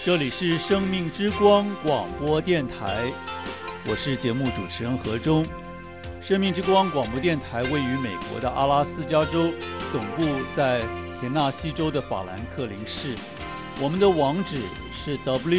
这里是生命之光广播电台，我是节目主持人何忠。生命之光广播电台位于美国的阿拉斯加州，总部在田纳西州的法兰克林市。我们的网址是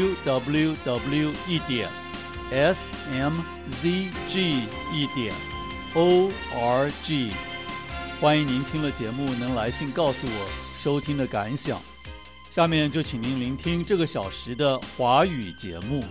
www.smzg.org。欢迎您听了节目能来信告诉我收听的感想。下面就请您聆听这个小时的华语节目。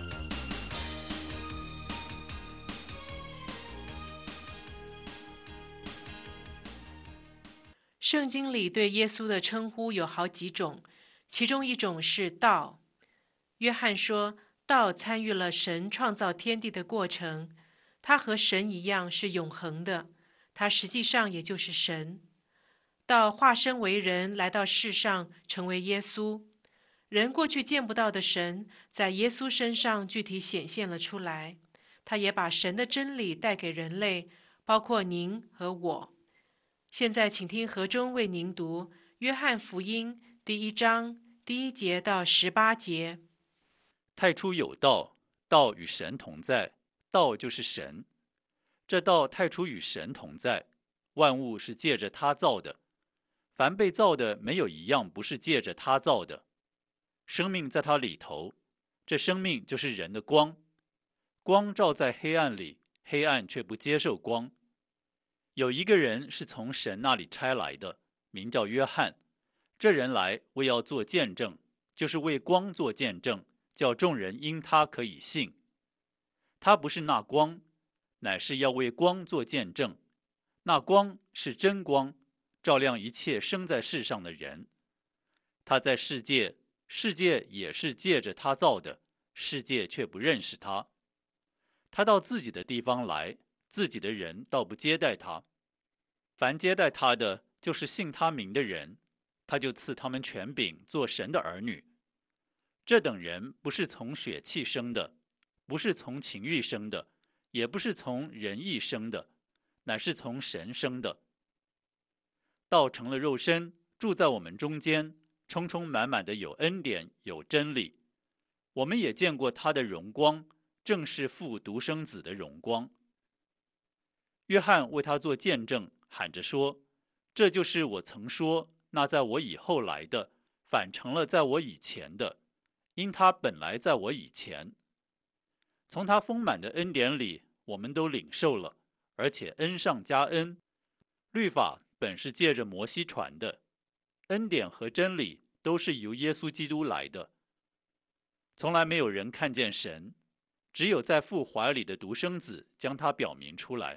圣经里对耶稣的称呼有好几种，其中一种是道。约翰说，道参与了神创造天地的过程，他和神一样是永恒的，他实际上也就是神。道化身为人来到世上，成为耶稣。人过去见不到的神，在耶稣身上具体显现了出来。他也把神的真理带给人类，包括您和我。现在请听何忠为您读约翰福音第1章第1节到18节。 太初有道，道与神同在，道就是神。这道太初与神同在，万物是借着他造的，凡被造的没有一样不是借着他造的。生命在他里头，这生命就是人的光。光照在黑暗里，黑暗却不接受光。有一个人是从神那里差来的，名叫约翰。这人来为要做见证，就是为光做见证，叫众人因他可以信。他不是那光，乃是要为光做见证。那光是真光，照亮一切生在世上的人。他在世界，世界也是借着他造的，世界却不认识他。他到自己的地方来，自己的人倒不接待他。凡接待他的，就是信他名的人，他就赐他们权柄做神的儿女。这等人不是从血气生的，不是从情欲生的，也不是从人意生的，乃是从神生的。道成了肉身，住在我们中间，充充满满的有恩典，有真理。我们也见过他的荣光，正是父独生子的荣光。约翰为他做见证，喊着说，这就是我曾说，那在我以后来的，反成了在我以前的，因他本来在我以前。从他丰满的恩典里，我们都领受了，而且恩上加恩。律法本是借着摩西传的，恩典和真理都是由耶稣基督来的。从来没有人看见神，只有在父怀里的独生子将他表明出来。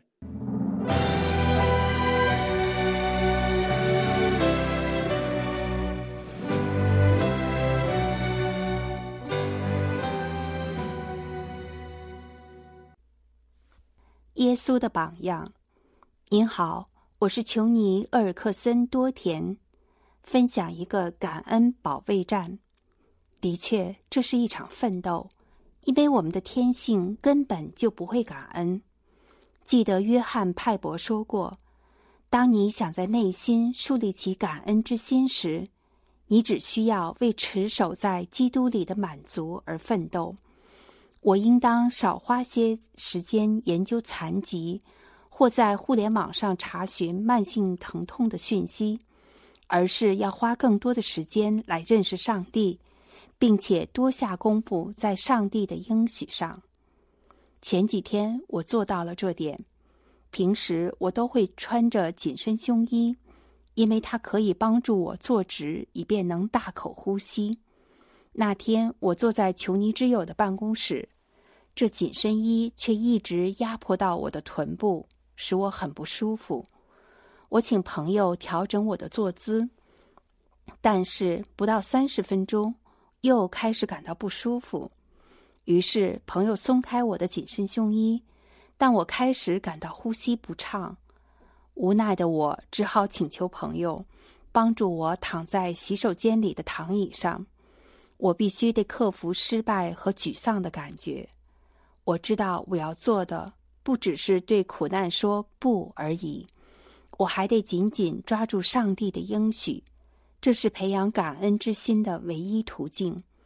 耶稣的榜样。您好，我是琼尼·厄尔克森·多田，分享一个感恩保卫战。的确，这是一场奋斗，因为我们的天性根本就不会感恩。记得约翰·派伯说过，当你想在内心树立起感恩之心时，你只需要为持守在基督里的满足而奋斗。我应当少花些时间研究残疾，或在互联网上查询慢性疼痛的讯息，而是要花更多的时间来认识上帝，并且多下功夫在上帝的应许上。前几天我做到了这点。平时我都会穿着紧身胸衣，因为它可以帮助我坐直，以便能大口呼吸。那天我坐在琼尼之友的办公室，这紧身衣却一直压迫到我的臀部，使我很不舒服。我请朋友调整我的坐姿，但是不到30分钟，又开始感到不舒服。于是朋友松开我的紧身胸衣，但我开始感到呼吸不畅。无奈的我只好请求朋友帮助我躺在洗手间里的躺椅上。我必须得克服失败和沮丧的感觉。我知道我要做的不只是对苦难说不而已，我还得紧紧抓住上帝的应许，这是培养感恩之心的唯一途径。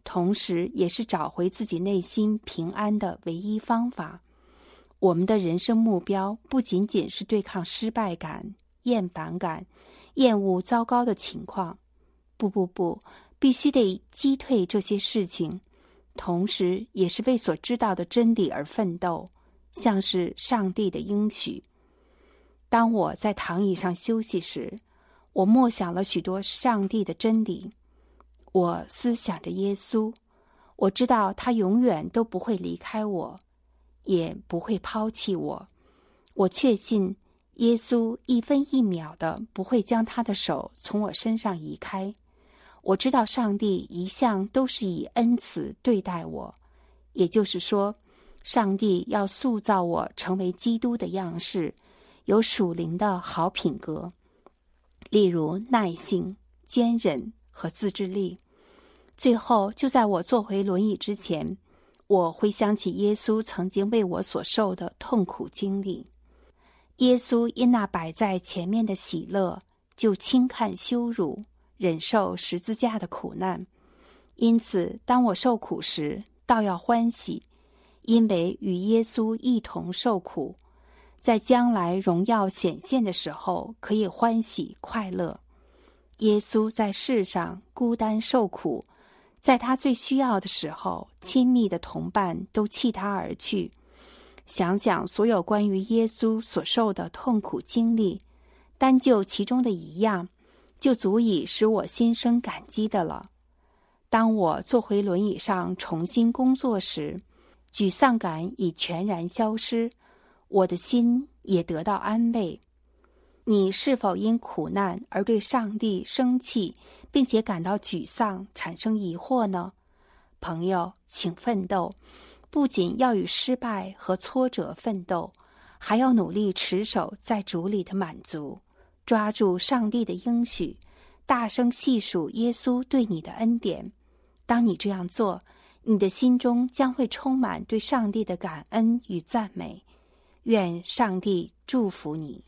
同时也是找回自己内心平安的唯一方法。我们的人生目标不仅仅是对抗失败感、厌烦感、厌恶糟糕的情况，不，必须得击退这些事情，同时也是为所知道的真理而奋斗，像是上帝的应许。当我在躺椅上休息时，我默想了许多上帝的真理。我思想着耶稣，我知道他永远都不会离开我，也不会抛弃我。我确信耶稣一分一秒的不会将他的手从我身上移开。我知道上帝一向都是以恩慈对待我，也就是说，上帝要塑造我成为基督的样式，有属灵的好品格，例如耐性、坚忍和自制力。最后，就在我坐回轮椅之前，我回想起耶稣曾经为我所受的痛苦经历。耶稣因那摆在前面的喜乐，就轻看羞辱，忍受十字架的苦难。因此，当我受苦时，倒要欢喜，因为与耶稣一同受苦，在将来荣耀显现的时候，可以欢喜快乐。耶稣在世上孤单受苦，在他最需要的时候，亲密的同伴都弃他而去。想想所有关于耶稣所受的痛苦经历，单就其中的一样，就足以使我心生感激的了。当我坐回轮椅上重新工作时，沮丧感已全然消失，我的心也得到安慰。你是否因苦难而对上帝生气，并且感到沮丧，产生疑惑呢？朋友，请奋斗，不仅要与失败和挫折奋斗，还要努力持守在主里的满足，抓住上帝的应许，大声细数耶稣对你的恩典。当你这样做，你的心中将会充满对上帝的感恩与赞美。愿上帝祝福你。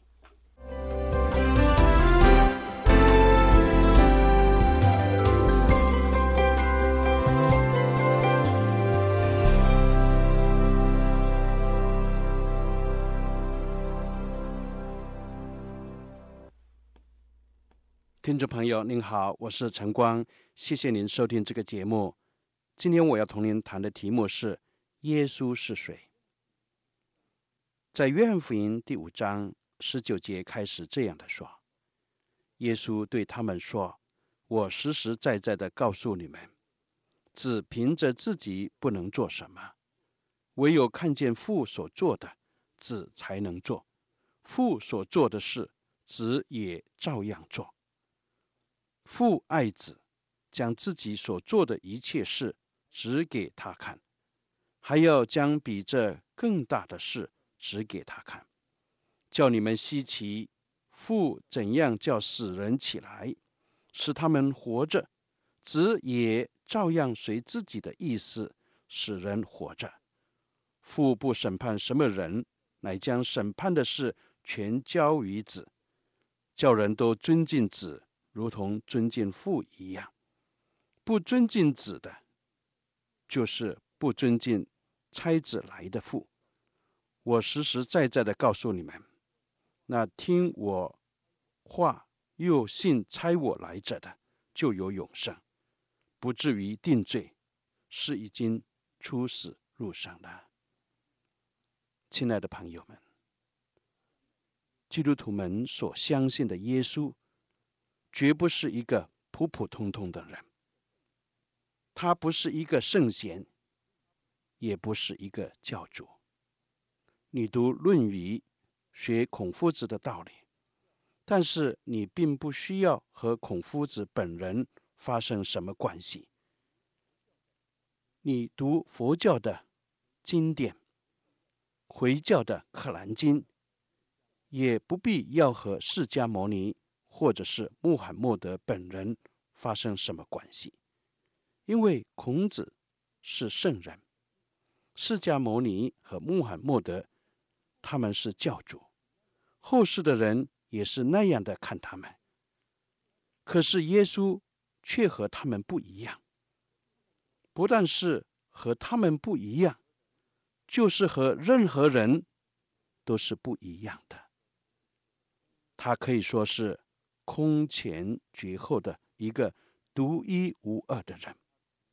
听众朋友您好，我是陈光，谢谢您收听这个节目。今天我要同您谈的题目是耶稣是谁。在约翰福音第5章19节开始这样的说，耶稣对他们说，我实实在在的告诉你们，子凭着自己不能做什么，唯有看见父所做的，子才能做。父所做的事，子也照样做。父爱子，将自己所做的一切事指给他看，还要将比这更大的事指给他看，叫你们稀奇父怎样叫死人起来，使他们活着，子也照样随自己的意思使人活着。父不审判什么人，乃将审判的事全交于子，叫人都尊敬子，如同尊敬父一样。不尊敬子的，就是不尊敬差子来的父。我实实在在的告诉你们，那听我话又信差我来者的，就有永生，不至于定罪，是已经出死入生了。亲爱的朋友们，基督徒们所相信的耶稣绝不是一个普普通通的人，他不是一个圣贤，也不是一个教主。你读论语，学孔夫子的道理，但是你并不需要和孔夫子本人发生什么关系。你读佛教的经典，回教的可兰经，也不必要和释迦牟尼或者是穆罕默德本人发生什么关系，因为孔子是圣人，释迦牟尼和穆罕默德他们是教主，后世的人也是那样的看他们。可是耶稣却和他们不一样。 不但是和他们不一样，就是和任何人都是不一样的。他可以说是空前绝后的一个独一无二的人。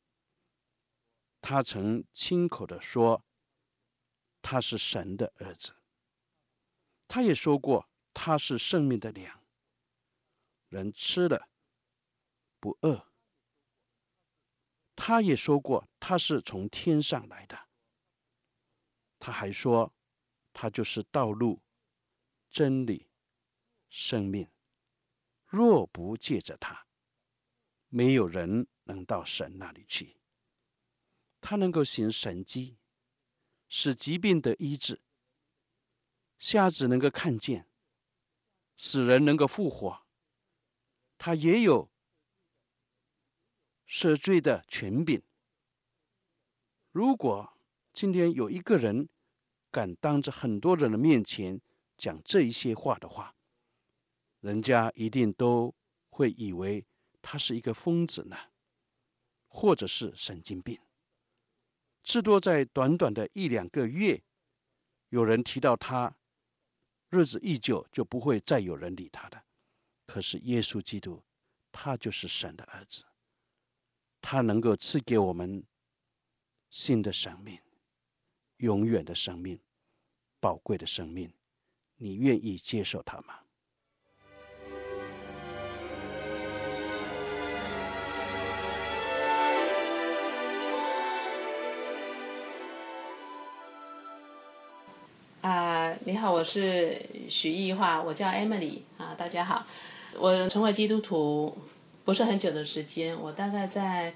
他曾亲口的说他是神的儿子，他也说过他是生命的粮，人吃了不饿。他也说过他是从天上来的。他还说他就是道路、真理、生命，若不借着他，没有人能到神那里去。他能够行神迹，使疾病得医治，瞎子能够看见，死人能够复活。他也有赦罪的权柄。如果今天有一个人敢当着很多人的面前讲这一些话的话，人家一定都会以为他是一个疯子呢，或者是神经病。至多在短短的1-2个月，有人提到他，日子一久就不会再有人理他的。可是耶稣基督，他就是神的儿子，他能够赐给我们新的生命，永远的生命，宝贵的生命。你愿意接受他吗？ 你好，我是许艺桦，我叫 Emily 大家好。我成为基督徒不是很久的时间，我大概在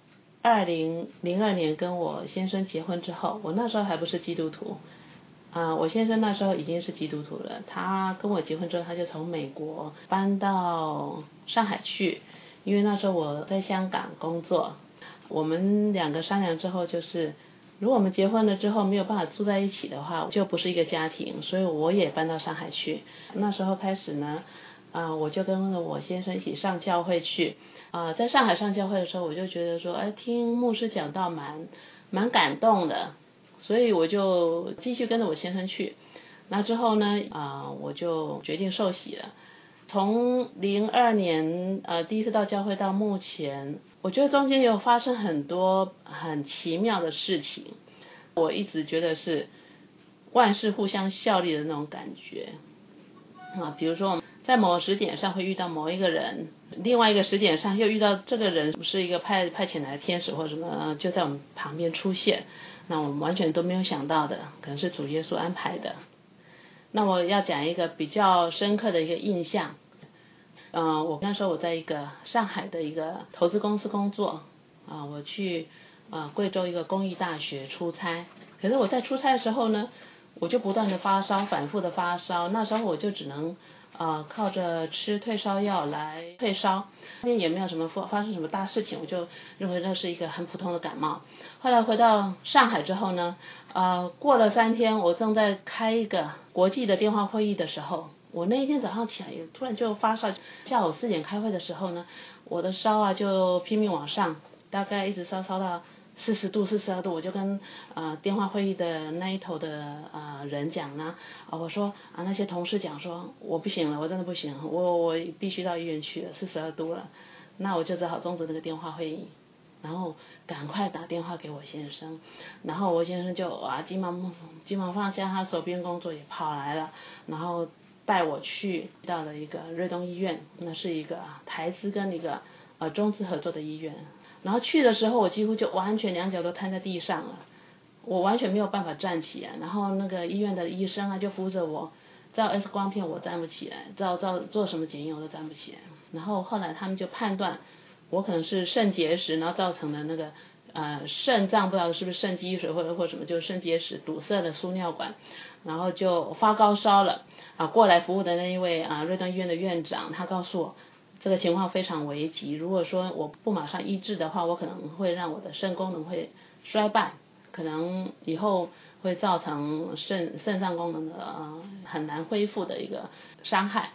2002年跟我先生结婚之后，我那时候还不是基督徒我先生那时候已经是基督徒了。他跟我结婚之后，他就从美国搬到上海去，因为那时候我在香港工作。我们2个商量之后，就是如果我们结婚了之后没有办法住在一起的话，就不是一个家庭，所以我也搬到上海去。那时候开始呢我就跟着我先生一起上教会去在上海上教会的时候，我就觉得说听牧师讲道蛮感动的，所以我就继续跟着我先生去。那之后呢我就决定受洗了。从02年第一次到教会到目前，我觉得中间有发生很多很奇妙的事情。我一直觉得是万事互相效力的那种感觉比如说我们在某个时点上会遇到某一个人，另外一个时点上又遇到这个人是一个派遣来的天使或者什么就在我们旁边出现，那我们完全都没有想到的，可能是主耶稣安排的。那我要讲一个比较深刻的一个印象我那时候我在一个上海的一个投资公司工作我去贵州一个公益大学出差。可是我在出差的时候呢，我就不断的发烧，反复的发烧。那时候我就只能靠着吃退烧药来退烧，也没有什么发生什么大事情，我就认为那是一个很普通的感冒。后来回到上海之后呢过了3天，我正在开一个国际的电话会议的时候，我那一天早上起来突然就发烧。下午4点开会的时候呢，我的烧就拼命往上，大概一直烧到40度42度。我就跟电话会议的那一头的人讲呢我说那些同事讲说我不行了，我真的不行，我必须到医院去了，42度了。那我就只好终止这个电话会议，然后赶快打电话给我先生。然后我先生就急忙放下他手边工作也跑来了，然后带我去到了一个瑞东医院，那是一个台资跟一个中资合作的医院。然后去的时候我几乎就完全2脚都瘫在地上了，我完全没有办法站起来。然后那个医院的医生就扶着我，照 X 光片我站不起来，照做什么检验我都站不起来。然后后来他们就判断我可能是肾结石，然后造成的那个肾脏不知道是不是肾积水或什么，就是肾结石堵塞了输尿管，然后就发高烧了过来服务的那一位瑞东医院的院长，他告诉我这个情况非常危急，如果说我不马上医治的话，我可能会让我的肾功能会衰败，可能以后会造成肾脏功能的很难恢复的一个伤害。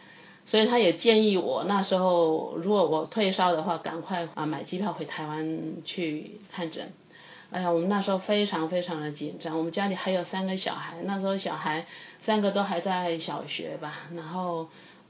所以他也建议我那时候如果我退烧的话，赶快买机票回台湾去看诊。哎呀，我们那时候非常非常的紧张，我们家里还有3个小孩，那时候小孩3个都还在小学吧，然后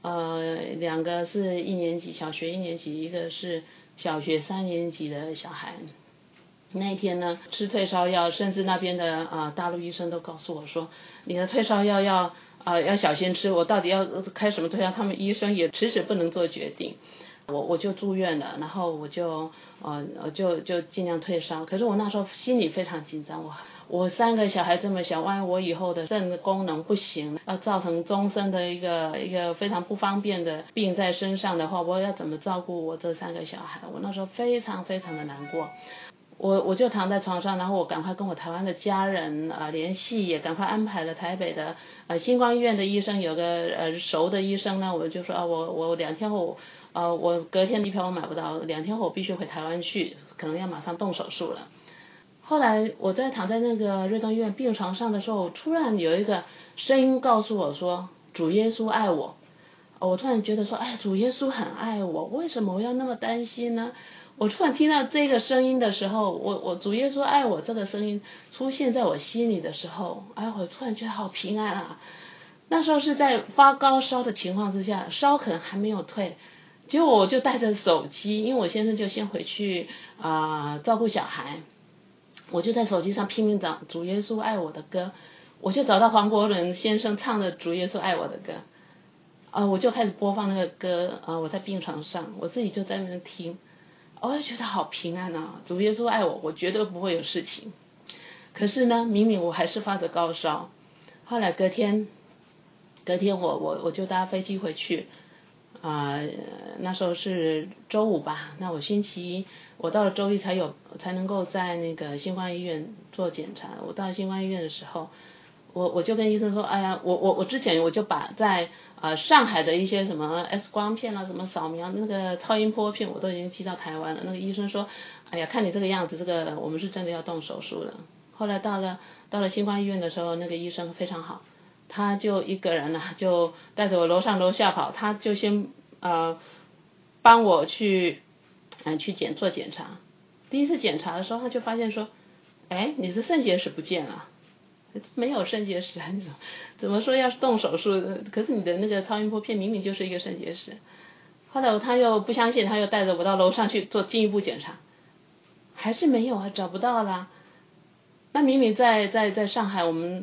2个是1年级，小学1年级，一个是小学3年级的小孩。那一天呢，吃退烧药，甚至那边的大陆医生都告诉我说，你的退烧药要小心吃，我到底要开什么退烧，他们医生也迟迟不能做决定。我就住院了，然后我就尽量退烧。可是我那时候心里非常紧张，我3个小孩这么小，万一我以后的肾的功能不行，要造成终身的一个非常不方便的病在身上的话，我要怎么照顾我这3个小孩？我那时候非常非常的难过。我就躺在床上，然后我赶快跟我台湾的家人联系，也赶快安排了台北的星光医院的医生，有个熟的医生呢，我就说我2天后我隔天机票我买不到，2天后我必须回台湾去，可能要马上动手术了。后来我在躺在那个瑞东医院病床上的时候，突然有一个声音告诉我说，主耶稣爱我。我突然觉得说，哎，主耶稣很爱我，为什么我要那么担心呢？我突然听到这个声音的时候，我主耶稣爱我这个声音出现在我心里的时候，哎，我突然觉得好平安啊。那时候是在发高烧的情况之下，烧可能还没有退，结果我就带着手机，因为我先生就先回去照顾小孩，我就在手机上拼命找主耶稣爱我的歌，我就找到黄国伦先生唱的主耶稣爱我的歌。我就开始播放那个歌，我在病床上，我自己就在那边听，我就觉得好平安啊，主耶稣爱我，我绝对不会有事情。可是呢，明明我还是发着高烧。后来隔天我就搭飞机回去，那时候是周5吧，那我星期一，我到了周一才能够在那个新冠医院做检查。我到新冠医院的时候，我就跟医生说，哎呀，我之前我就把在上海的一些什么 X 光片什么扫描那个超音波片我都已经寄到台湾了。那个医生说，哎呀，看你这个样子，这个我们是真的要动手术了。后来到了新冠医院的时候，那个医生非常好，他就一个人就带着我楼上楼下跑，他就先帮我去做检查。第一次检查的时候，他就发现说，哎，你的肾结石不见了。没有肾结石，怎么说要动手术？可是你的那个超音波片明明就是一个肾结石。后来他又不相信，他又带着我到楼上去做进一步检查，还是没有找不到啦。那明明在上海，我们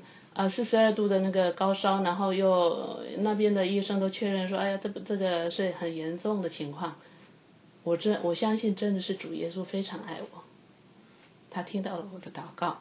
42度的那个高烧，然后又那边的医生都确认说，哎呀，这个是很严重的情况。我相信真的是主耶稣非常爱我，他听到了我的祷告。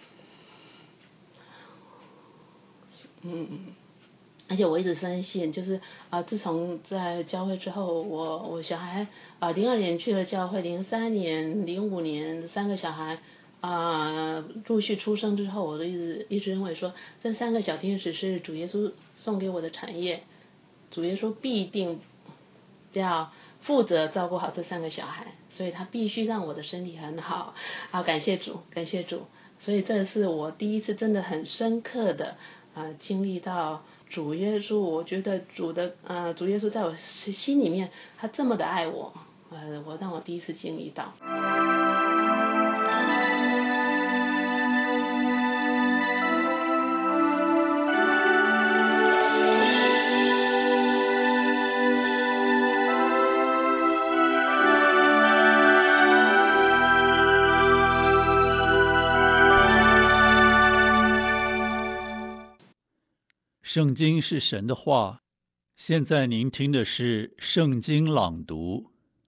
而且我一直深信，就是自从在教会之后，我小孩02年去了教会，03年、05年3个小孩陆续出生之后，我都一直认为说，这3个小天使是主耶稣送给我的产业，主耶稣必定要负责照顾好这3个小孩，所以他必须让我的身体很好。好，感谢主，感谢主。所以这是我第一次真的很深刻的经历到主耶稣。我觉得主耶稣在我心里面，他这么的爱我，让我第一次经历到。 圣经是神的话，现在您听的是圣经朗读。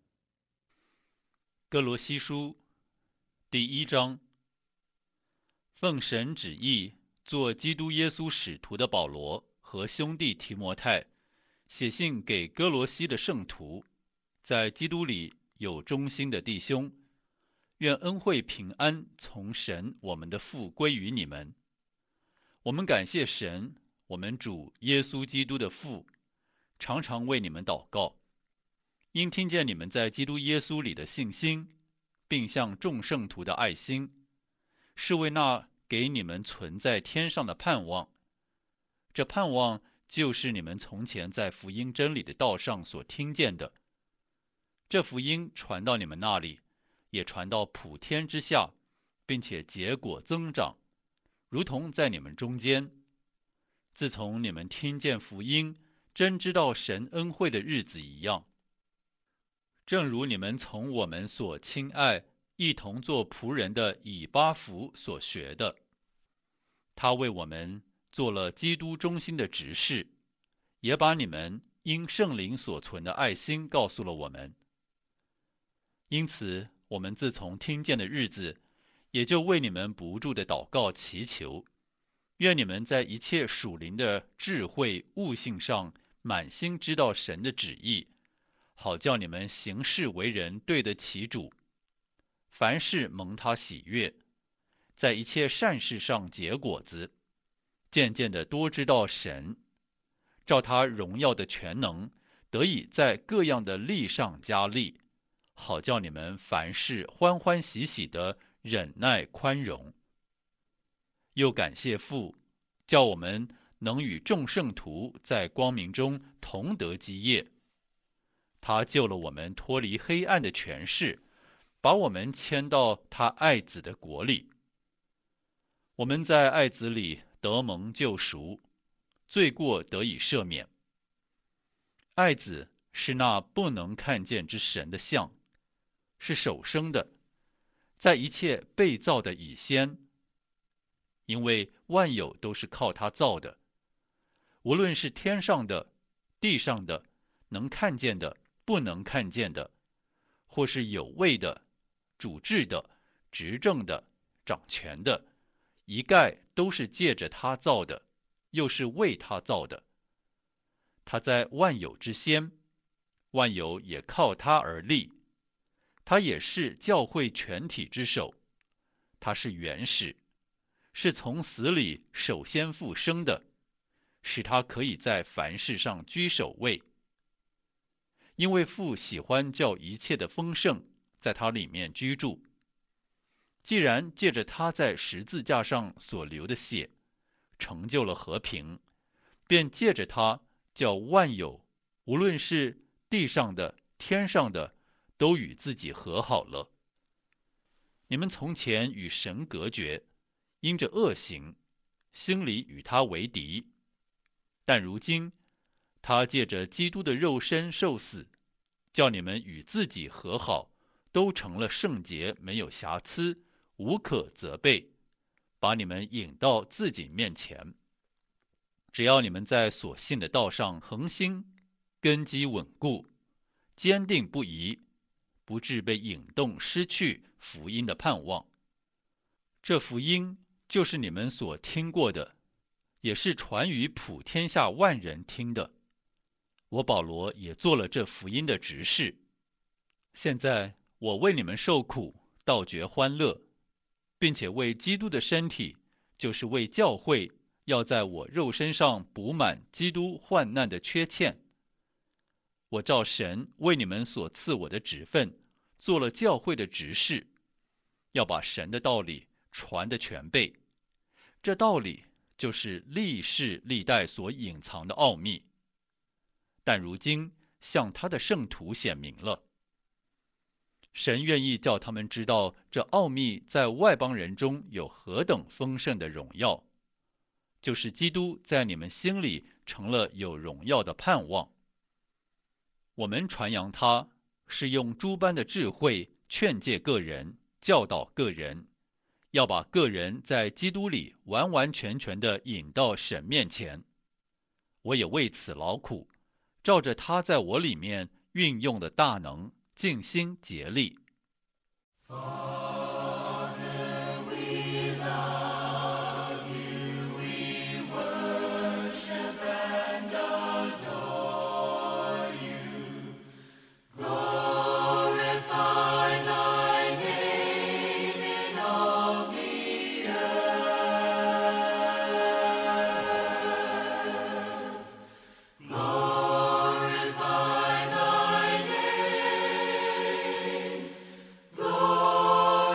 哥罗西书第1章，奉神旨意做基督耶稣使徒的保罗和兄弟提摩太，写信给哥罗西的圣徒，在基督里有忠心的弟兄，愿恩惠平安从神我们的父归于你们。我们感谢神，我们主耶稣基督的父，常常为你们祷告，因听见你们在基督耶稣里的信心，并向众圣徒的爱心，是为那给你们存在天上的盼望。这盼望就是你们从前在福音真理的道上所听见的。这福音传到你们那里，也传到普天之下，并且结果增长，如同在你们中间。自从你们听见福音，真知道神恩惠的日子一样。正如你们从我们所亲爱、一同做仆人的以巴弗所学的，他为我们做了基督中心的执事，也把你们因圣灵所存的爱心告诉了我们。因此，我们自从听见的日子，也就为你们不住的祷告祈求，愿你们在一切属灵的智慧悟性上满心知道神的旨意，好叫你们行事为人对得起主，凡事蒙他喜悦，在一切善事上结果子，渐渐的多知道神，照他荣耀的全能，得以在各样的力上加力，好叫你们凡事欢欢喜喜的忍耐宽容。又感谢父，叫我们能与众圣徒在光明中同得基业。他救了我们脱离黑暗的权势，把我们迁到他爱子的国里。我们在爱子里得蒙救赎，罪过得以赦免。爱子是那不能看见之神的像，是首生的，在一切被造的以先，因为万有都是靠他造的，无论是天上的、地上的，能看见的、不能看见的，或是有位的、主治的、执政的、掌权的，一概都是借着他造的，又是为他造的。他在万有之先，万有也靠他而立。他也是教会全体之首，他是元始，是从死里首先复生的，使他可以在凡事上居首位。因为父喜欢叫一切的丰盛在他里面居住。既然借着他在十字架上所流的血成就了和平，便借着他叫万有，无论是地上的、天上的，都与自己和好了。你们从前与神隔绝，因着恶行，心里与他为敌。但如今，他借着基督的肉身受死，叫你们与自己和好，都成了圣洁，没有瑕疵，无可责备，把你们引到自己面前。只要你们在所信的道上恒心，根基稳固，坚定不移，不致被引动失去福音的盼望。这福音就是你们所听过的，也是传于普天下万人听的。我保罗也做了这福音的执事。现在我为你们受苦，倒觉欢乐，并且为基督的身体，就是为教会，要在我肉身上补满基督患难的缺欠。我照神为你们所赐我的职分，做了教会的执事，要把神的道理传得全备。这道理就是历世历代所隐藏的奥秘，但如今向他的圣徒显明了。神愿意叫他们知道这奥秘在外邦人中有何等丰盛的荣耀，就是基督在你们心里成了有荣耀的盼望。我们传扬他，是用诸般的智慧劝诫个人，教导个人，要把个人在基督里完完全全的引到神面前。我也为此劳苦，照着他在我里面运用的大能，尽心竭力。 Glorify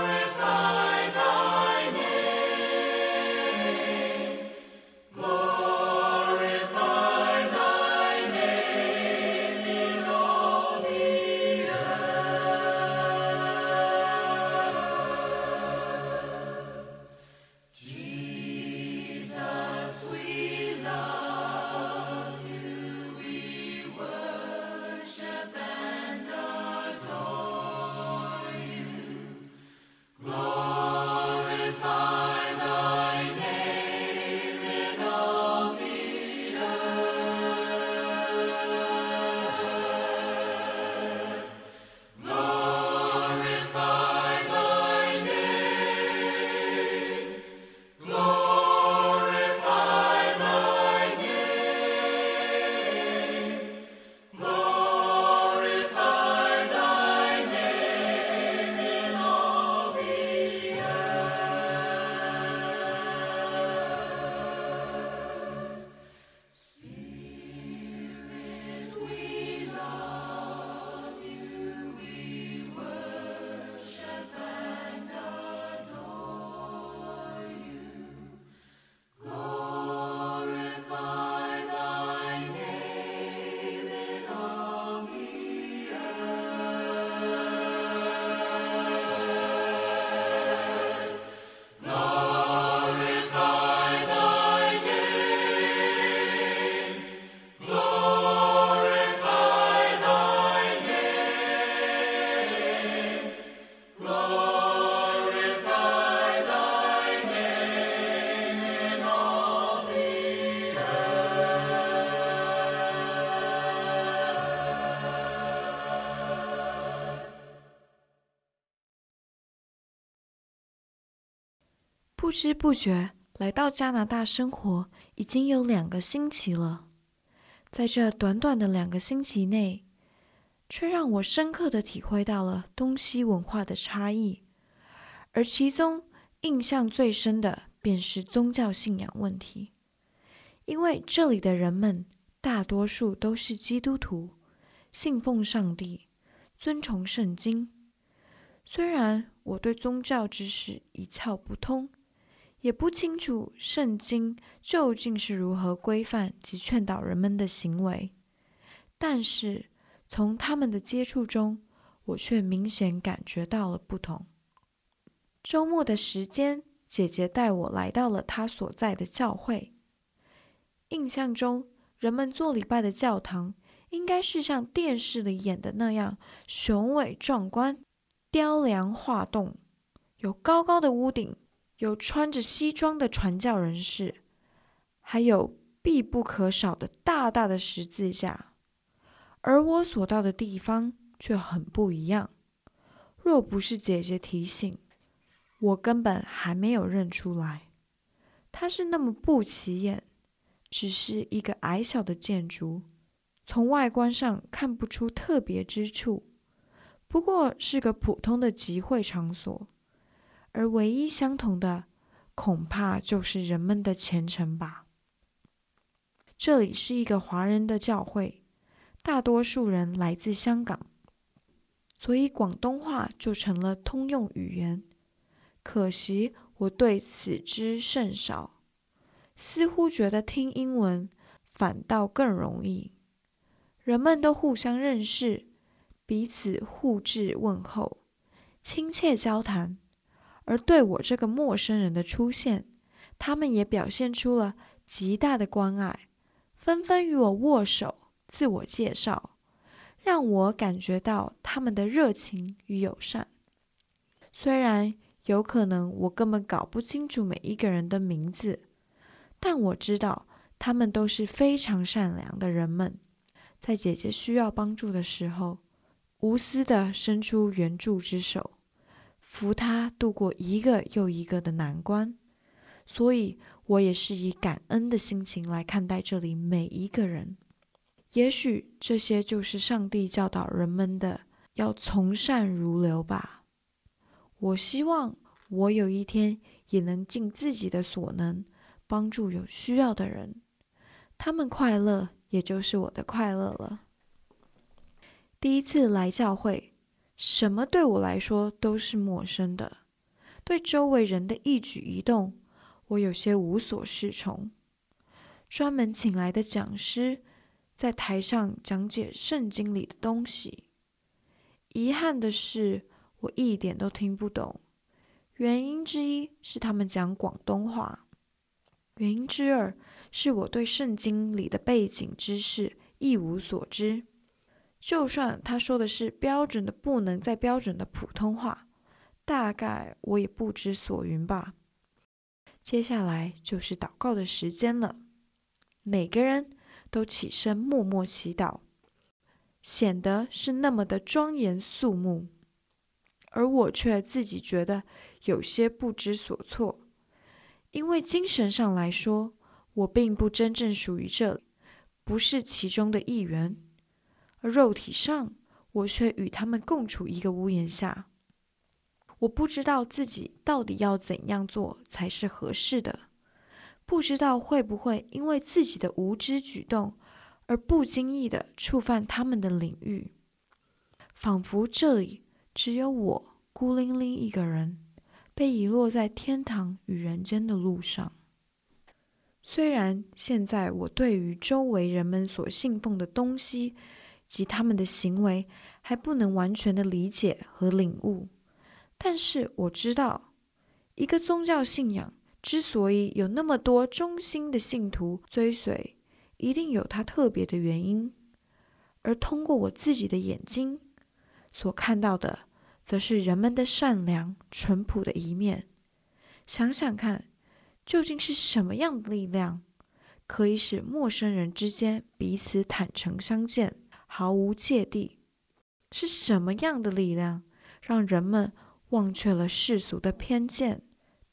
不知不觉来到加拿大生活已经有2个星期了，在这短短的2个星期内，却让我深刻地体会到了东西文化的差异，而其中印象最深的便是宗教信仰问题。因为这里的人们大多数都是基督徒，信奉上帝，尊崇圣经。虽然我对宗教知识一窍不通，也不清楚圣经究竟是如何规范及劝导人们的行为，但是从他们的接触中，我却明显感觉到了不同。周末的时间，姐姐带我来到了她所在的教会。印象中，人们做礼拜的教堂应该是像电视里演的那样雄伟壮观，雕梁画栋，有高高的屋顶，有穿着西装的传教人士，还有必不可少的大大的十字架。而我所到的地方却很不一样，若不是姐姐提醒，我根本还没有认出来。它是那么不起眼，只是一个矮小的建筑，从外观上看不出特别之处，不过是个普通的集会场所，而唯一相同的，恐怕就是人们的虔诚吧。这里是一个华人的教会，大多数人来自香港，所以广东话就成了通用语言。可惜我对此知甚少，似乎觉得听英文反倒更容易。人们都互相认识，彼此互致问候，亲切交谈，而对我这个陌生人的出现，他们也表现出了极大的关爱，纷纷与我握手，自我介绍，让我感觉到他们的热情与友善。虽然有可能我根本搞不清楚每一个人的名字，但我知道他们都是非常善良的人们，在姐姐需要帮助的时候，无私地伸出援助之手，扶她度过一个又一个的难关。所以我也是以感恩的心情来看待这里每一个人。也许这些就是上帝教导人们的，要从善如流吧。我希望我有一天也能尽自己的所能，帮助有需要的人，他们快乐，也就是我的快乐了。第一次来教会，什么对我来说都是陌生的，对周围人的一举一动，我有些无所适从。专门请来的讲师在台上讲解圣经里的东西，遗憾的是，我一点都听不懂。原因之一是他们讲广东话，原因之二是我对圣经里的背景知识一无所知。就算他说的是标准的不能再标准的普通话，大概我也不知所云吧。接下来就是祷告的时间了，每个人都起身默默祈祷，显得是那么的庄严肃穆，而我却自己觉得有些不知所措，因为精神上来说，我并不真正属于这里，不是其中的一员，而肉体上，我却与他们共处一个屋檐下。我不知道自己到底要怎样做才是合适的，不知道会不会因为自己的无知举动而不经意地触犯他们的领域，仿佛这里只有我孤零零一个人，被遗落在天堂与人间的路上。虽然现在我对于周围人们所信奉的东西及他们的行为还不能完全的理解和领悟，但是我知道，一个宗教信仰之所以有那么多忠心的信徒追随，一定有它特别的原因。而通过我自己的眼睛所看到的，则是人们的善良、淳朴的一面。想想看，究竟是什么样的力量，可以使陌生人之间彼此坦诚相见，毫无芥蒂？是什么样的力量，让人们忘却了世俗的偏见，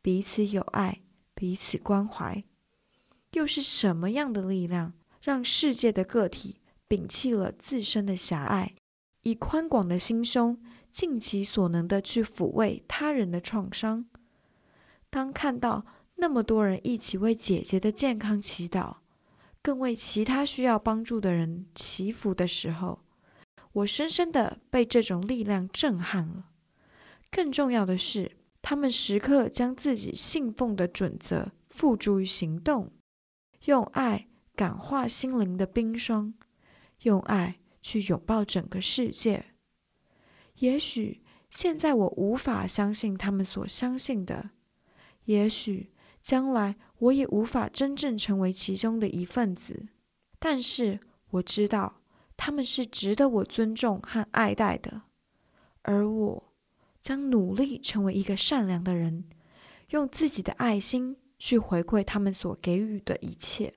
彼此友爱，彼此关怀。又是什么样的力量，让世界的个体摒弃了自身的狭隘，以宽广的心胸，尽其所能的去抚慰他人的创伤？当看到那么多人一起为姐姐的健康祈祷，更为其他需要帮助的人祈福的时候，我深深的被这种力量震撼了。更重要的是，他们时刻将自己信奉的准则付诸于行动，用爱感化心灵的冰霜，用爱去拥抱整个世界。也许现在我无法相信他们所相信的，也许将来我也无法真正成为其中的一份子，但是我知道他们是值得我尊重和爱戴的，而我将努力成为一个善良的人，用自己的爱心去回馈他们所给予的一切。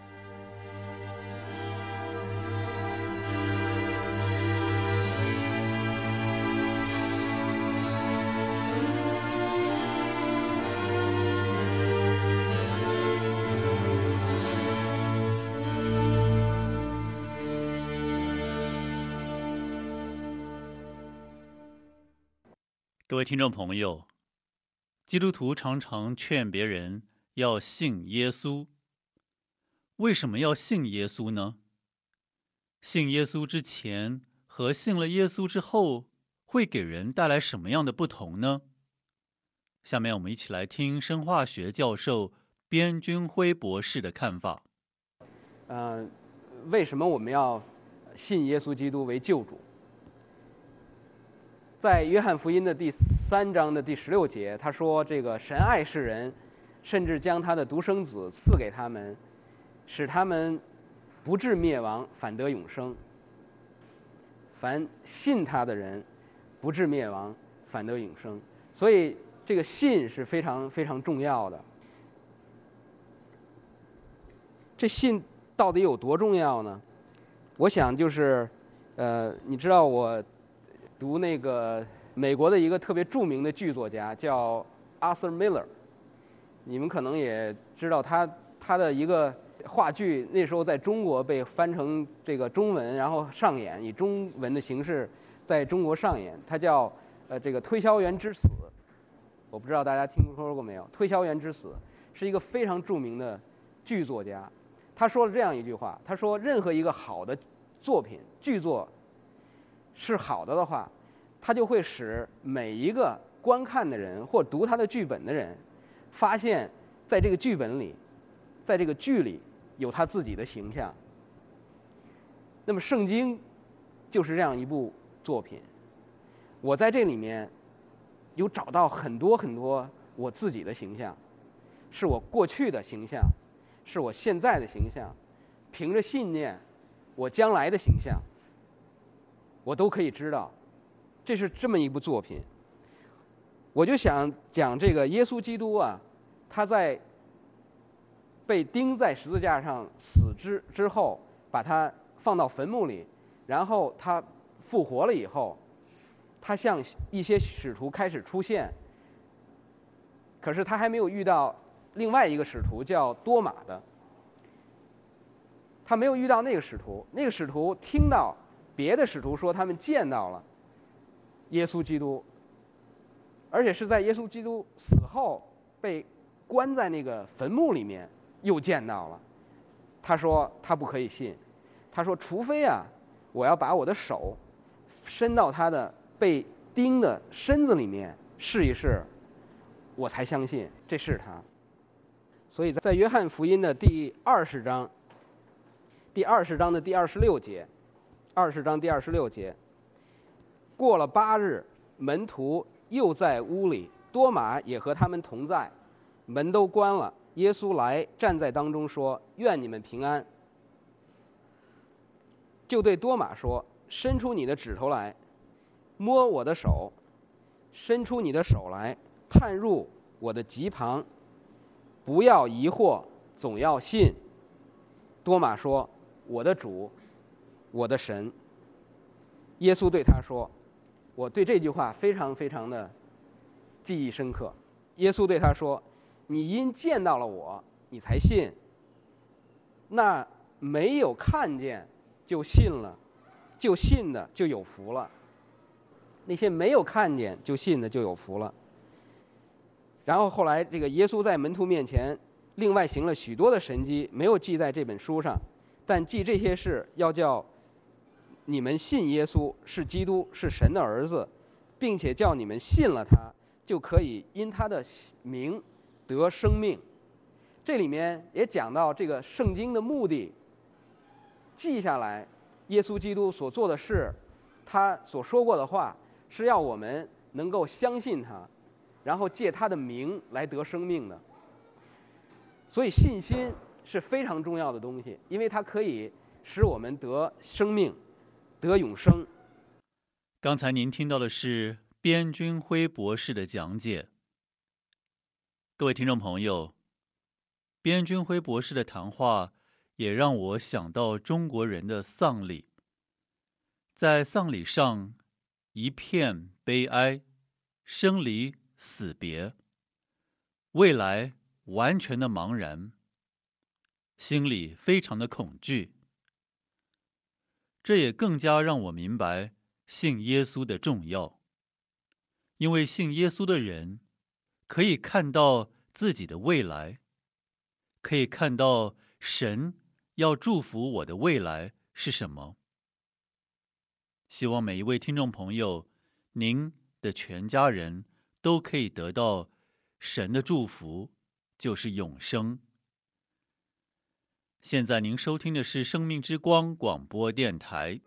各位听众朋友，基督徒常常劝别人要信耶稣。为什么要信耶稣呢？信耶稣之前和信了耶稣之后，会给人带来什么样的不同呢？下面我们一起来听生化学教授边军辉博士的看法。 为什么我们要信耶稣基督为救主？在约翰福音的第3章的第16节，他说：“这个神爱世人，甚至将他的独生子赐给他们，使他们不至灭亡，反得永生。凡信他的人，不至灭亡，反得永生。”所以，这个信是非常非常重要的。这信到底有多重要呢？我想就是，你知道我读那个美国的一个特别著名的剧作家叫 Arthur Miller， 你们可能也知道他的一个话剧，那时候在中国被翻成这个中文，然后上演，以中文的形式在中国上演。它叫这个《推销员之死》，我不知道大家听说过没有？《推销员之死》是一个非常著名的剧作家，他说了这样一句话，他说：“任何一个好的作品剧作是好的话，它就会使每一个观看的人或读他的剧本的人，发现在这个剧本里，在这个剧里有他自己的形象。”那么圣经就是这样一部作品，我在这里面有找到很多很多我自己的形象，是我过去的形象，是我现在的形象，凭着信念我将来的形象我都可以知道。这是这么一部作品。我就想讲这个耶稣基督啊，他在被钉在十字架上死之后，把他放到坟墓里，然后他复活了以后，他向一些使徒开始出现。可是他还没有遇到另外一个使徒叫多马的，他没有遇到那个使徒。那个使徒听到别的使徒说他们见到了耶稣基督，而且是在耶稣基督死后被关在那个坟墓里面又见到了。他说他不可以信，他说除非啊我要把我的手伸到他的被钉的身子里面试一试，我才相信这是他。所以在约翰福音的第20章的第26节，20章第26节，过了8日，门徒又在屋里，多马也和他们同在，门都关了。耶稣来站在当中说：“愿你们平安。”就对多马说：“伸出你的指头来，摸我的手；伸出你的手来，探入我的脊旁。不要疑惑，总要信。”多马说：“我的主，我的神。”耶稣对他说，我对这句话非常非常的记忆深刻。 耶稣对他说：“你因见到了我，你才信。那没有看见就信了，就信的就有福了。那些没有看见就信的就有福了。”然后后来这个耶稣在门徒面前另外行了许多的神迹，没有记在这本书上，但记这些事，要叫你们信耶稣是基督，是神的儿子，并且叫你们信了他，就可以因他的名得生命。这里面也讲到这个圣经的目的，记下来耶稣基督所做的事，他所说过的话，是要我们能够相信他，然后借他的名来得生命的。所以信心是非常重要的东西，因为它可以使我们得生命，得永生。 刚才您听到的是边军辉博士的讲解。各位听众朋友，边军辉博士的谈话也让我想到中国人的丧礼。在丧礼上，一片悲哀，生离死别，未来完全的茫然，心里非常的恐惧。这也更加让我明白信耶稣的重要，因为信耶稣的人可以看到自己的未来，可以看到神要祝福我的未来是什么。希望每一位听众朋友，您的全家人都可以得到神的祝福，就是永生。现在您收听的是生命之光广播电台。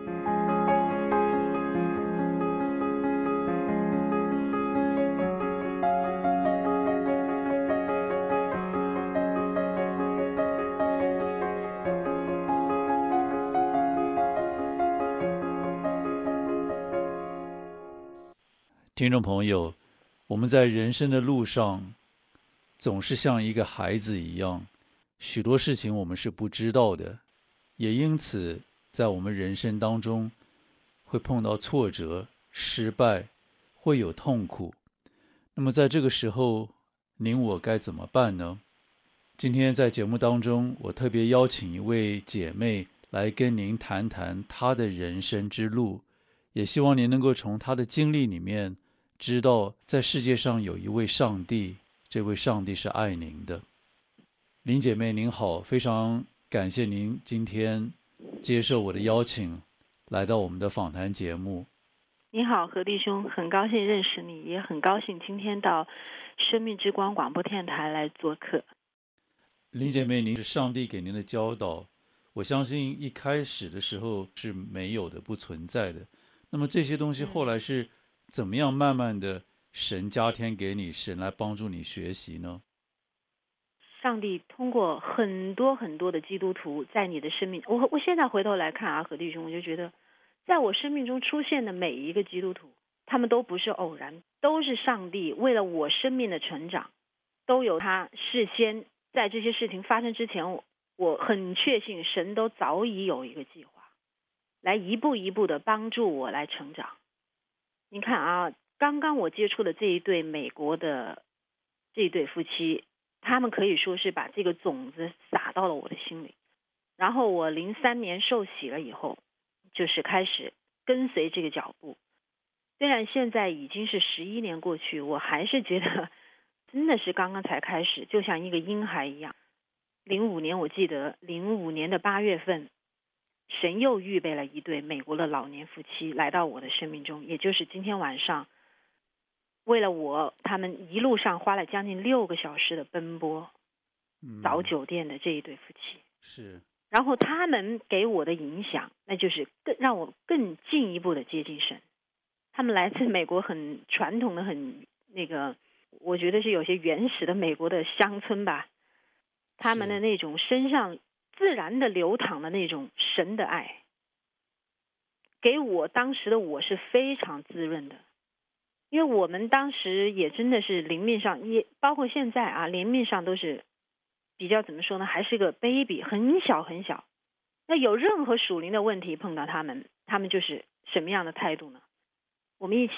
听众朋友，我们在人生的路上总是像一个孩子一样，许多事情我们是不知道的，也因此在我们人生当中会碰到挫折、失败，会有痛苦。那么在这个时候，您我该怎么办呢？今天在节目当中，我特别邀请一位姐妹来跟您谈谈她的人生之路，也希望您能够从她的经历里面知道在世界上有一位上帝，这位上帝是爱您的。林姐妹您好，非常感谢您今天接受我的邀请来到我们的访谈节目。 你好，何弟兄，很高兴认识你，也很高兴今天到生命之光广播电台来做客。 林姐妹，您是上帝给您的教导，我相信一开始的时候是没有的，不存在的。那么这些东西后来是怎么样慢慢的神加添给你，神来帮助你学习呢？ 上帝通过很多很多的基督徒在你的生命，我现在回头来看啊，何弟兄，我就觉得在我生命中出现的每一个基督徒，他们都不是偶然，都是上帝为了我生命的成长，都有他事先在这些事情发生之前，我很确信神都早已有一个计划，来一步一步的帮助我来成长。你看啊，刚刚我接触的这一对美国的这一对夫妻，他们可以说是把这个种子撒到了我的心里。然后我03年受洗了以后，就是开始跟随这个脚步。虽然现在已经是11年过去，我还是觉得真的是刚刚才开始，就像一个婴孩一样。05年我记得05年的8月份，神又预备了一对美国的老年夫妻来到我的生命中，也就是今天晚上为了我，他们一路上花了将近6个小时的奔波，找酒店的这一对夫妻。 是。 然后他们给我的影响，那就是让我更进一步的接近神。他们来自美国很传统的我觉得是有些原始的美国的乡村吧，他们的那种身上自然的流淌的那种神的爱，给我当时的我是非常滋润的。因为我们当时也真的是灵命上，也包括现在啊，灵命上都是比较怎么说呢，还是个 baby， 很小很小。那有任何属灵的问题碰到他们就是什么样的态度呢？我们一起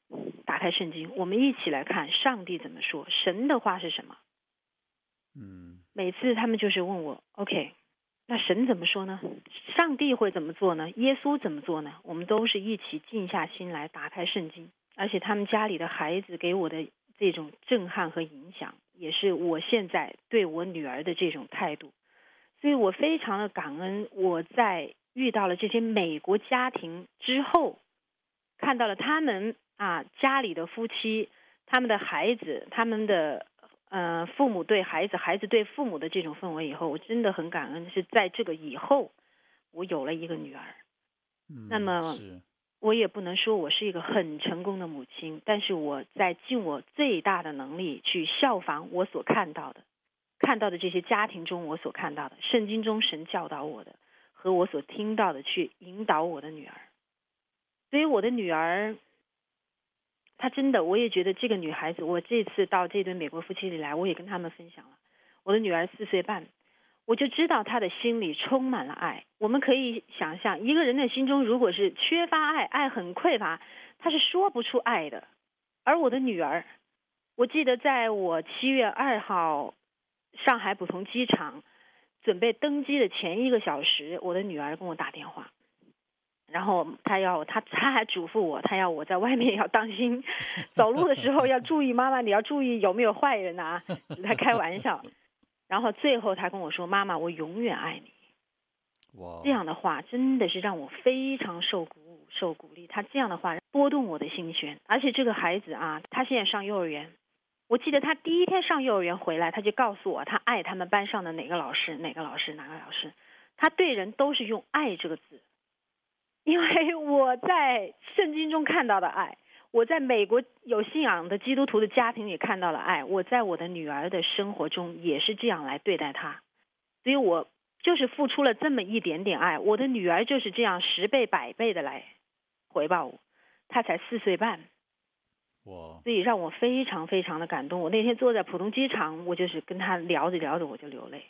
打开圣经，我们一起来看上帝怎么说，神的话是什么。每次他们就是问我 OK， 那神怎么说呢？上帝会怎么做呢？耶稣怎么做呢？我们都是一起静下心来打开圣经，而且他们家里的孩子给我的这种震撼和影响，也是我现在对我女儿的这种态度。所以我非常的感恩，我在遇到了这些美国家庭之后，看到了他们家里的夫妻，他们的孩子，他们的父母对孩子，孩子对父母的这种氛围以后，我真的很感恩，是在这个以后我有了一个女儿。那么我也不能说我是一个很成功的母亲，但是我在尽我最大的能力去效仿我所看到的这些家庭中我所看到的，圣经中神教导我的和我所听到的，去引导我的女儿。所以我的女儿她真的，我也觉得这个女孩子，我这次到这对美国夫妻里来，我也跟他们分享了，我的女儿4岁半，我就知道她的心里充满了爱。我们可以想象，一个人的心中如果是缺乏爱，爱很匮乏，他是说不出爱的。而我的女儿，我记得在我7月2号上海浦东机场准备登机的前1个小时，我的女儿跟我打电话，然后他还嘱咐我，他要我在外面要当心，走路的时候要注意，妈妈你要注意有没有坏人啊，他开玩笑。然后最后他跟我说，妈妈我永远爱你。这样的话真的是让我非常受鼓舞受鼓励，他这样的话拨动我的心弦。而且这个孩子他现在上幼儿园，我记得他第1天上幼儿园回来，他就告诉我他爱他们班上的哪个老师，他对人都是用爱这个字。因为我在圣经中看到的爱，我在美国有信仰的基督徒的家庭里看到了爱，我在我的女儿的生活中也是这样来对待她。所以我就是付出了这么一点点爱，我的女儿就是这样10倍100倍的来回报我。她才4岁半，所以让我非常非常的感动。我那天坐在浦东机场，我就是跟她聊着聊着我就流泪。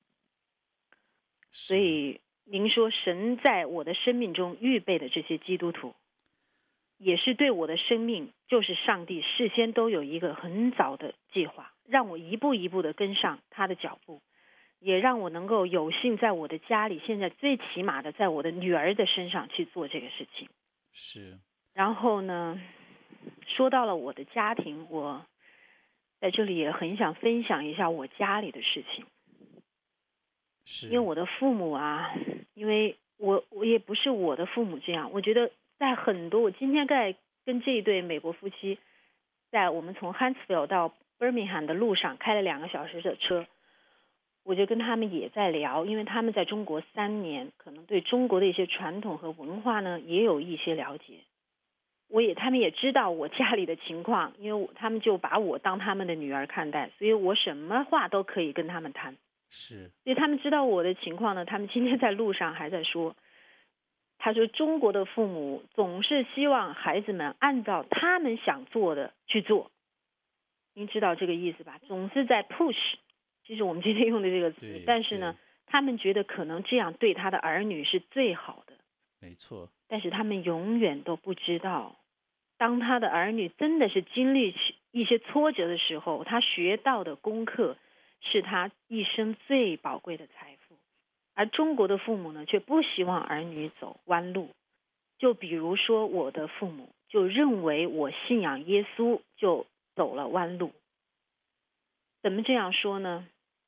所以您说神在我的生命中预备的这些基督徒，也是对我的生命，就是上帝事先都有一个很早的计划，让我一步一步的跟上他的脚步，也让我能够有幸在我的家里，现在最起码的在我的女儿的身上去做这个事情。然后呢，说到了我的家庭，我在这里也很想分享一下我家里的事情。因为我的父母因为我也不是我的父母这样，我觉得在很多，我今天在跟这一对美国夫妻，在我们从 Huntsville 到 Birmingham 的路上开了2个小时的车，我就跟他们也在聊，因为他们在中国3年，可能对中国的一些传统和文化呢也有一些了解。他们也知道我家里的情况，因为他们就把我当他们的女儿看待，所以我什么话都可以跟他们谈。所以他们知道我的情况呢，他们今天在路上还在说，他说中国的父母总是希望孩子们按照他们想做的去做，您知道这个意思吧？总是在 push， 就是我们今天用的这个词，但是呢，他们觉得可能这样对他的儿女是最好的。 没错。 但是他们永远都不知道，当他的儿女真的是经历一些挫折的时候，他学到的功课是他一生最宝贵的财富。而中国的父母呢，却不希望儿女走弯路。就比如说我的父母就认为我信仰耶稣就走了弯路。怎么这样说呢？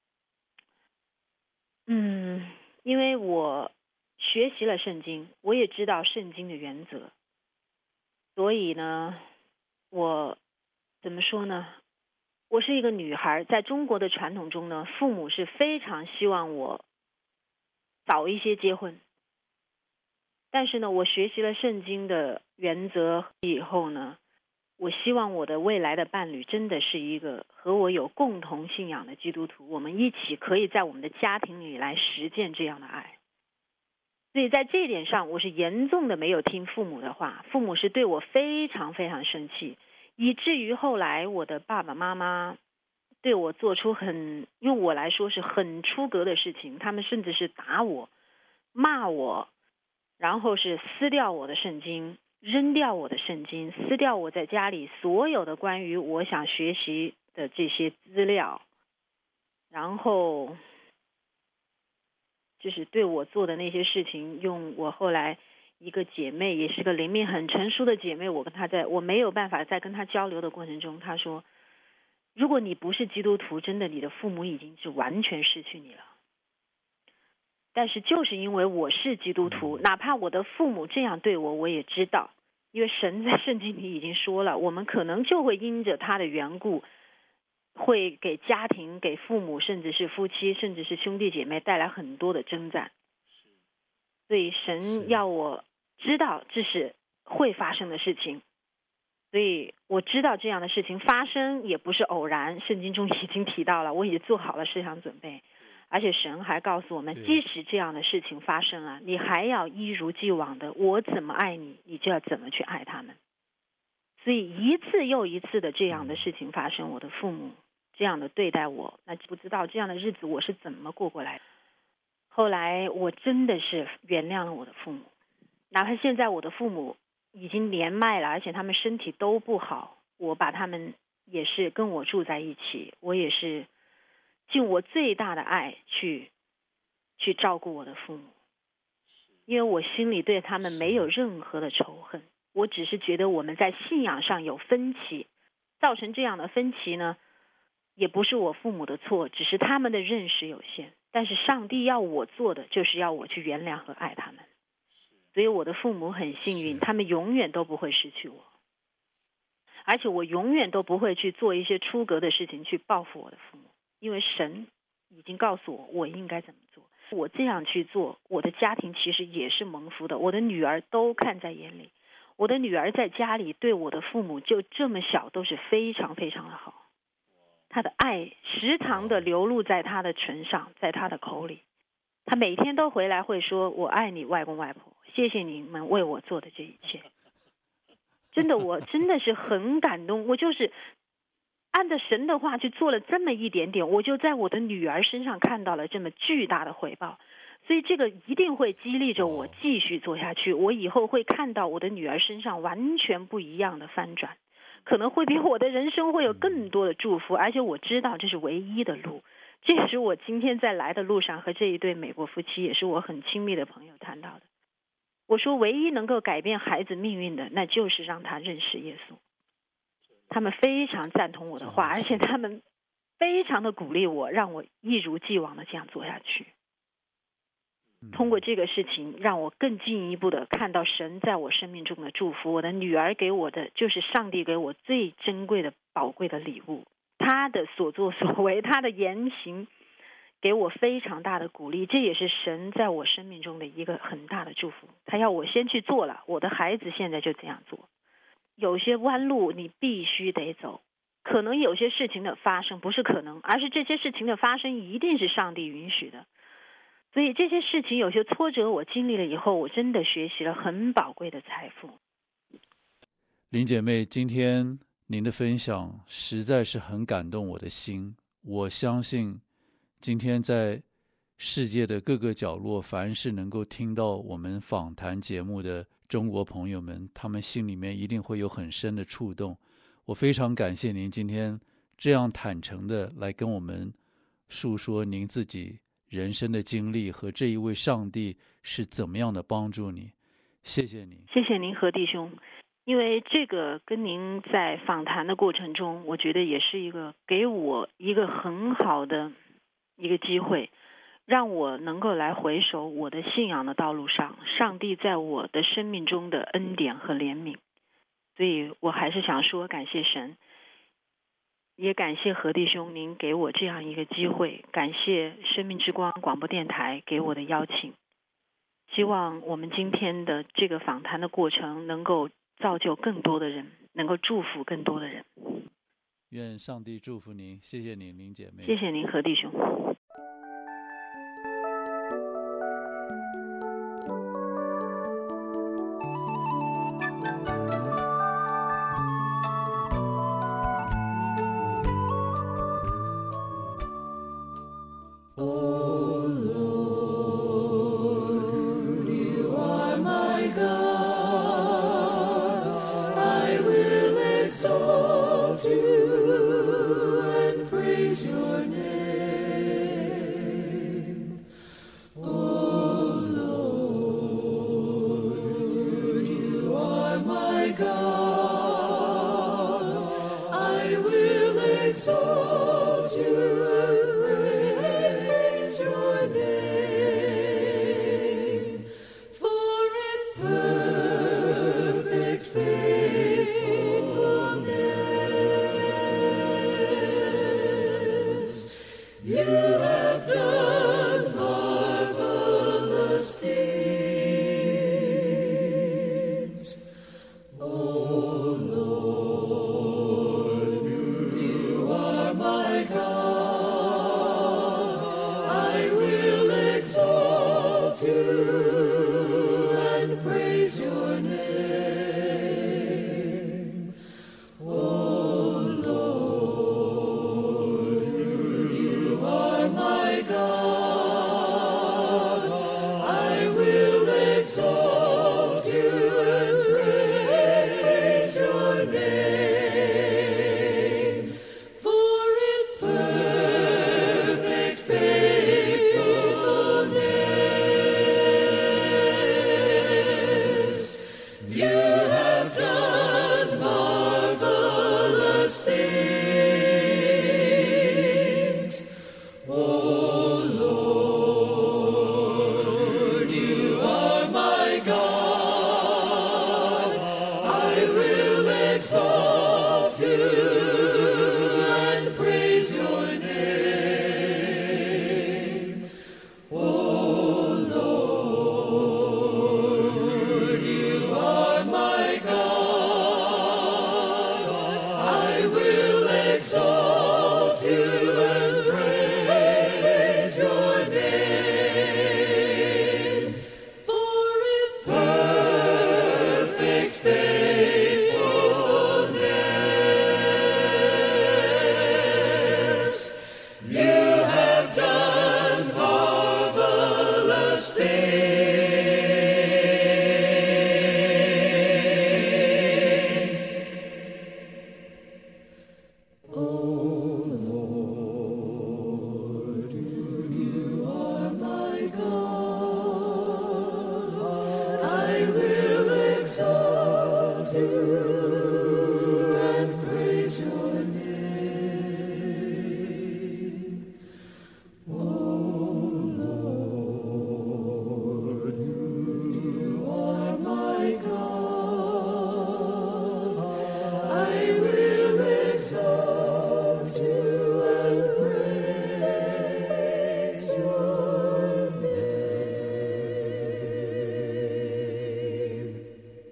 因为我学习了圣经，我也知道圣经的原则，所以呢，我怎么说呢？我是一个女孩，在中国的传统中呢，父母是非常希望我早一些结婚。但是呢，我学习了圣经的原则以后呢，我希望我的未来的伴侣真的是一个和我有共同信仰的基督徒，我们一起可以在我们的家庭里来实践这样的爱。所以在这一点上，我是严重的没有听父母的话，父母是对我非常非常生气，以至于后来我的爸爸妈妈对我做出用我来说是很出格的事情，他们甚至是打我、骂我，然后是撕掉我的圣经， 扔掉我的圣经，撕掉我在家里所有的关于我想学习的这些资料，然后就是对我做的那些事情，用我后来一个姐妹，也是个灵命很成熟的姐妹，我没有办法在跟她交流的过程中，她说，如果你不是基督徒，真的你的父母已经是完全失去你了。但是就是因为我是基督徒，哪怕我的父母这样对我，我也知道，因为神在圣经里已经说了，我们可能就会因着他的缘故，会给家庭、给父母，甚至是夫妻，甚至是兄弟姐妹带来很多的征战。所以神要我知道这是会发生的事情，所以我知道这样的事情发生也不是偶然，圣经中已经提到了，我也做好了思想准备。而且神还告诉我们，即使这样的事情发生了，你还要一如既往的，我怎么爱你，你就要怎么去爱他们。所以一次又一次的这样的事情发生，我的父母这样的对待我，那不知道这样的日子我是怎么过过来的。后来我真的是原谅了我的父母，哪怕现在我的父母已经年迈了，而且他们身体都不好，我把他们也是跟我住在一起，我也是尽我最大的爱去照顾我的父母，因为我心里对他们没有任何的仇恨，我只是觉得我们在信仰上有分歧，造成这样的分歧呢，也不是我父母的错，只是他们的认识有限。但是上帝要我做的，就是要我去原谅和爱他们。所以我的父母很幸运，他们永远都不会失去我，而且我永远都不会去做一些出格的事情去报复我的父母。因为神已经告诉我，我应该怎么做。我这样去做，我的家庭其实也是蒙福的，我的女儿都看在眼里。我的女儿在家里对我的父母就这么小都是非常非常的好，她的爱时常的流露在她的唇上，在她的口里。她每天都回来会说，我爱你外公外婆，谢谢你们为我做的这一切。真的，我真的是很感动，我就是按着神的话去做了这么一点点，我就在我的女儿身上看到了这么巨大的回报，所以这个一定会激励着我继续做下去。我以后会看到我的女儿身上完全不一样的翻转，可能会比我的人生会有更多的祝福，而且我知道这是唯一的路。这也是我今天在来的路上和这一对美国夫妻，也是我很亲密的朋友谈到的。我说唯一能够改变孩子命运的，那就是让他认识耶稣。他们非常赞同我的话，而且他们非常的鼓励我，让我一如既往的这样做下去。通过这个事情，让我更进一步的看到神在我生命中的祝福。我的女儿给我的，就是上帝给我最珍贵的宝贵的礼物。她的所作所为，她的言行，给我非常大的鼓励。这也是神在我生命中的一个很大的祝福。他要我先去做了，我的孩子现在就这样做。有些弯路你必须得走，可能有些事情的发生不是可能，而是这些事情的发生一定是上帝允许的。所以这些事情有些挫折我经历了以后，我真的学习了很宝贵的财富。 林姐妹，今天您的分享实在是很感动我的心。我相信今天在世界的各个角落，凡是能够听到我们访谈节目的中国朋友们，他们心里面一定会有很深的触动。我非常感谢您今天这样坦诚的来跟我们述说您自己人生的经历和这一位上帝是怎么样的帮助你。谢谢您。 谢谢您何弟兄，因为这个跟您在访谈的过程中，我觉得也是一个给我一个很好的一个机会，让我能够来回首我的信仰的道路上，上帝在我的生命中的恩典和怜悯。所以我还是想说感谢神，也感谢何弟兄您给我这样一个机会，感谢生命之光广播电台给我的邀请。希望我们今天的这个访谈的过程能够造就更多的人，能够祝福更多的人。 愿上帝祝福您，谢谢您林姐妹。 谢谢您何弟兄。 God, I will exalt you and praise your name, for in perfect faithfulness you have done marvelous things. O Lord, you are my God. I will exalt you and praise your name. O Lord, you are my God. I will exalt you and praise your name, for in perfect faithfulness you have done marvelous things. O Lord, you are my God. I will exalt you and praise your name. O Lord, you are my God. I will exalt you and praise your name, for in perfect faithfulness you have done marvelous things. O Lord, you are my God. I will exalt you and praise your name. O Lord, you are my God. I will exalt you and praise your name.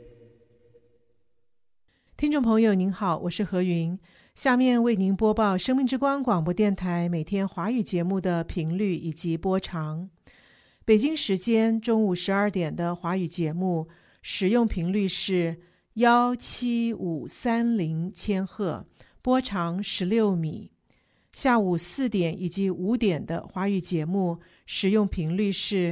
听众朋友您好，我是何云，下面为您播报生命之光广播电台每天华语节目的频率以及播长。北京时间中午12点的华语节目使用频率是17530千赫，波长16米。下午4点以及5点的华语节目使用频率是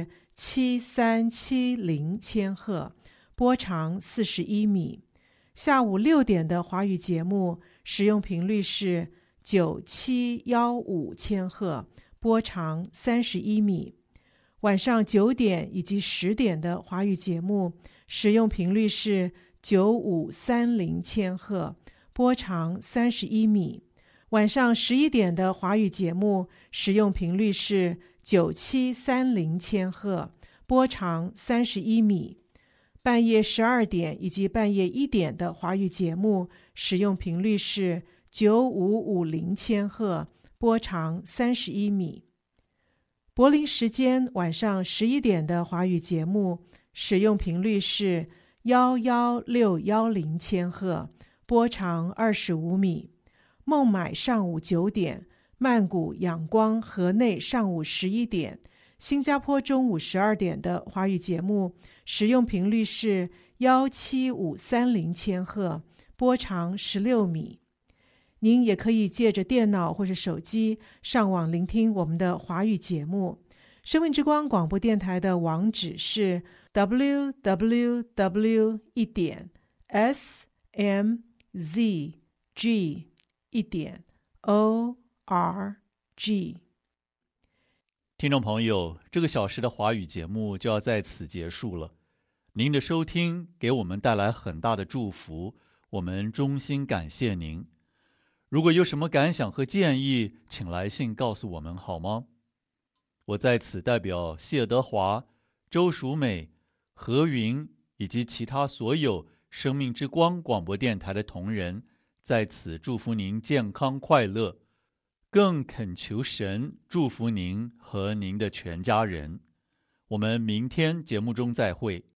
7370千赫，波长41米。下午6点的华语节目使用频率是9715千赫，波长31米。晚上9点以及10点的华语节目使用频率是9530千赫，波长31米。晚上11点的华语节目使用频率是9730千赫，波长31米。半夜12点以及半夜1点的华语节目使用频率是9550千赫，波长31米。柏林时间晚上11点的华语节目使用频率是11610千赫，波长25米。孟买上午9点，曼谷、仰光、河内上午11点，新加坡中午12点的华语节目使用频率是17530千赫，波长16米。您也可以借着电脑或是手机上网聆听我们的华语节目。生命之光广播电台的网址是 www.smzg.org。 听众朋友，这个小时的华语节目就要在此结束了。 您的收听给我们带来很大的祝福，我们衷心感谢您。如果有什么感想和建议，请来信告诉我们好吗？我在此代表谢德华、周淑美、何云以及其他所有生命之光广播电台的同仁，在此祝福您健康快乐，更恳求神祝福您和您的全家人。我们明天节目中再会。